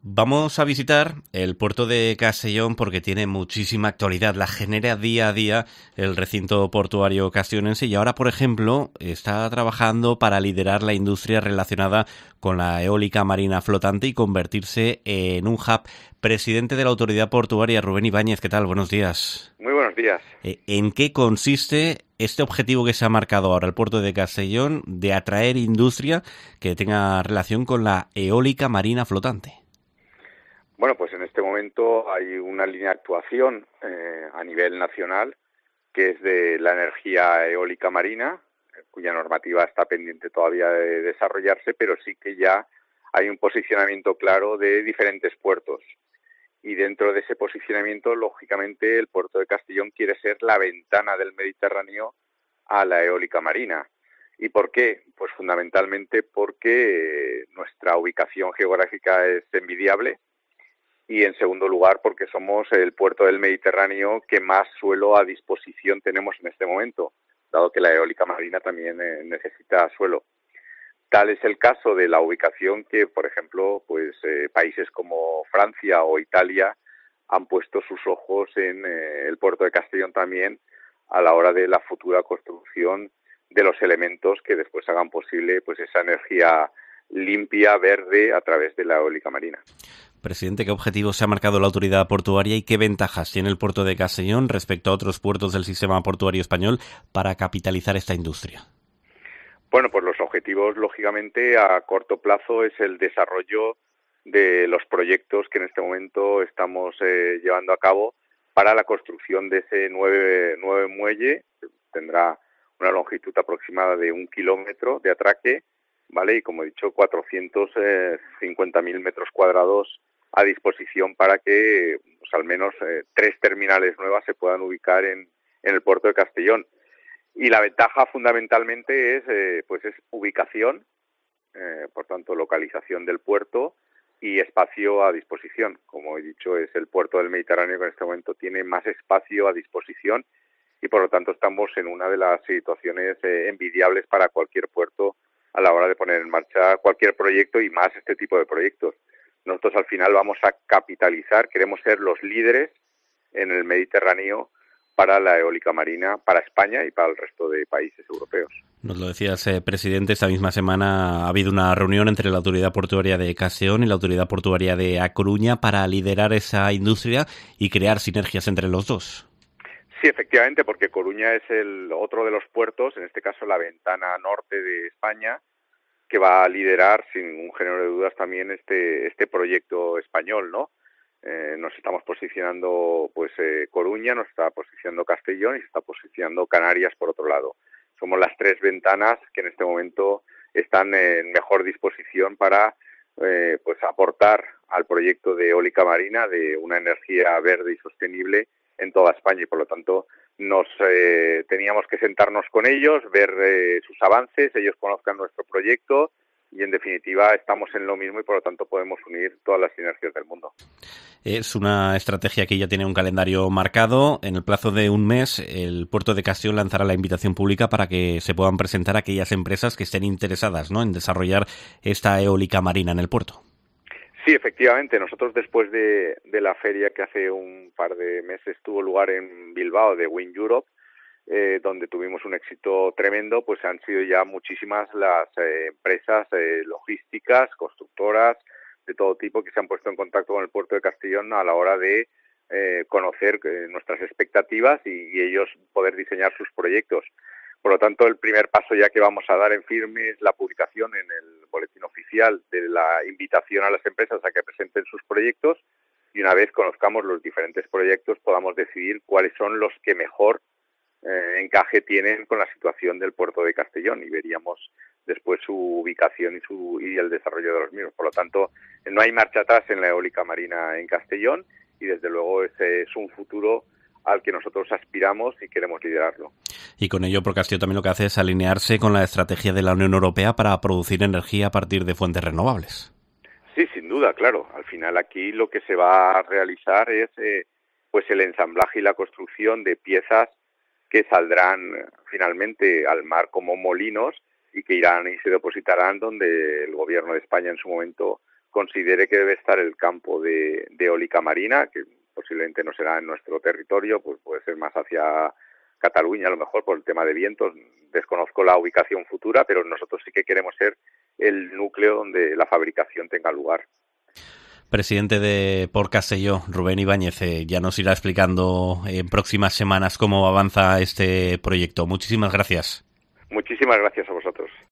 Vamos a visitar el puerto de Castellón porque tiene muchísima actualidad. La genera día a día el recinto portuario castellonense y ahora, por ejemplo, está trabajando para liderar la industria relacionada con la eólica marina flotante y convertirse en un hub. Presidente de la Autoridad Portuaria, Rubén Ibáñez, ¿qué tal? Buenos días. Muy buenos días. ¿En qué consiste este objetivo que se ha marcado ahora el puerto de Castellón de atraer industria que tenga relación con la eólica marina flotante? Bueno, pues en este momento hay una línea de actuación a nivel nacional que es de la energía eólica marina, cuya normativa está pendiente todavía de desarrollarse, pero sí que ya hay un posicionamiento claro de diferentes puertos. Y dentro de ese posicionamiento, lógicamente, el puerto de Castellón quiere ser la ventana del Mediterráneo a la eólica marina. ¿Y por qué? Pues fundamentalmente porque nuestra ubicación geográfica es envidiable, y en segundo lugar porque somos el puerto del Mediterráneo que más suelo a disposición tenemos en este momento, dado que la eólica marina también necesita suelo. Tal es el caso de la ubicación que, por ejemplo, países como Francia o Italia han puesto sus ojos en el puerto de Castellón también a la hora de la futura construcción de los elementos que después hagan posible pues esa energía limpia, verde, a través de la eólica marina. Presidente, ¿qué objetivos se ha marcado la autoridad portuaria y qué ventajas tiene el puerto de Castellón respecto a otros puertos del sistema portuario español para capitalizar esta industria? Bueno, pues los objetivos, lógicamente, a corto plazo es el desarrollo de los proyectos que en este momento estamos llevando a cabo para la construcción de ese nueve muelle. Tendrá una longitud aproximada de 1 kilómetro de atraque, ¿vale? Y, como he dicho, 450.000 metros cuadrados a disposición para que pues, al menos 3 terminales nuevas se puedan ubicar en el puerto de Castellón. Y la ventaja fundamentalmente es ubicación, por tanto localización del puerto y espacio a disposición. Como he dicho, es el puerto del Mediterráneo que en este momento tiene más espacio a disposición y por lo tanto estamos en una de las situaciones envidiables para cualquier puerto a la hora de poner en marcha cualquier proyecto y más este tipo de proyectos. Nosotros al final vamos a capitalizar, queremos ser los líderes en el Mediterráneo para la eólica marina, para España y para el resto de países europeos. Nos lo decías, presidente, esta misma semana ha habido una reunión entre la Autoridad Portuaria de Castellón y la Autoridad Portuaria de A Coruña para liderar esa industria y crear sinergias entre los dos. Sí, efectivamente, porque Coruña es el otro de los puertos, en este caso la ventana norte de España, que va a liderar sin ningún género de dudas también este proyecto español, ¿no? Nos estamos posicionando Coruña, nos está posicionando Castellón y se está posicionando Canarias por otro lado. Somos las 3 ventanas que en este momento están en mejor disposición para aportar al proyecto de eólica marina de una energía verde y sostenible en toda España y por lo tanto teníamos que sentarnos con ellos, ver sus avances, ellos conozcan nuestro proyecto y en definitiva estamos en lo mismo y por lo tanto podemos unir todas las sinergias del mundo. Es una estrategia que ya tiene un calendario marcado. En el plazo de un mes, el puerto de Castellón lanzará la invitación pública para que se puedan presentar aquellas empresas que estén interesadas, ¿no?, en desarrollar esta eólica marina en el puerto. Sí, efectivamente. Nosotros después de la feria que hace un par de meses tuvo lugar en Bilbao de Wind Europe, donde tuvimos un éxito tremendo, pues han sido ya muchísimas las empresas logísticas, constructoras, de todo tipo que se han puesto en contacto con el puerto de Castellón a la hora de conocer nuestras expectativas y ellos poder diseñar sus proyectos. Por lo tanto, el primer paso ya que vamos a dar en firme es la publicación en el boletín oficial de la invitación a las empresas a que presenten sus proyectos y una vez conozcamos los diferentes proyectos podamos decidir cuáles son los que mejor encaje tienen con la situación del puerto de Castellón y veríamos después su ubicación y el desarrollo de los mismos. Por lo tanto, no hay marcha atrás en la eólica marina en Castellón y desde luego ese es un futuro al que nosotros aspiramos y queremos liderarlo. Y con ello Procastillo también lo que hace es alinearse con la estrategia de la Unión Europea para producir energía a partir de fuentes renovables. Sí, sin duda, claro. Al final aquí lo que se va a realizar es el ensamblaje y la construcción de piezas que saldrán finalmente al mar como molinos y que irán y se depositarán donde el gobierno de España en su momento considere que debe estar el campo de eólica marina, que posiblemente no será en nuestro territorio, pues puede ser más hacia Cataluña, a lo mejor por el tema de vientos. Desconozco la ubicación futura, pero nosotros sí que queremos ser el núcleo donde la fabricación tenga lugar. Presidente de Port Castelló, Rubén Ibáñez, ya nos irá explicando en próximas semanas cómo avanza este proyecto. Muchísimas gracias. Muchísimas gracias a vosotros.